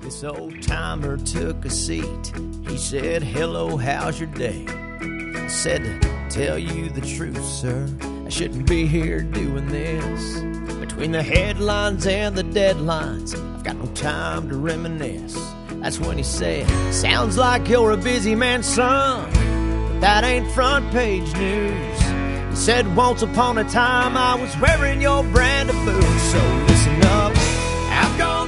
This old timer took a seat. He said, "Hello, how's your day?" I said, "To tell you the truth, sir, I shouldn't be here doing this. Between the headlines and the deadlines, I've got no time to reminisce." That's when he said, "Sounds like you're a busy man, son, but that ain't front page news." He said, "Once upon a time I was wearing your brand of boots. So listen up, I've gone